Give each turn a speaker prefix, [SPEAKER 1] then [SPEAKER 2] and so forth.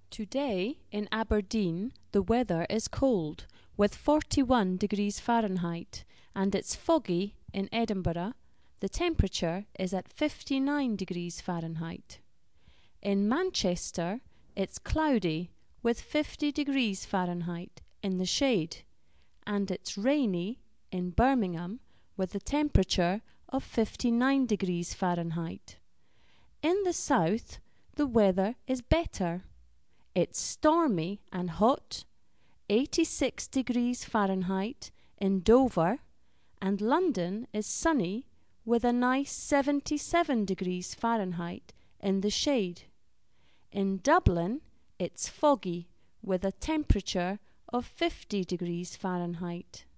[SPEAKER 1] Today in Aberdeen the weather is cold with 41 degrees Fahrenheit, and it's foggy in Edinburgh. The temperature is at 59 degrees Fahrenheit. In Manchester it's cloudy with 50 degrees Fahrenheit in the shade, and it's rainy in Birmingham with a temperature of 59 degrees Fahrenheit. In the south the weather is better. It's stormy and hot, 86 degrees Fahrenheit in Dover, and London is sunny with a nice 77 degrees Fahrenheit in the shade. In Dublin it's foggy with a temperature of 50 degrees Fahrenheit.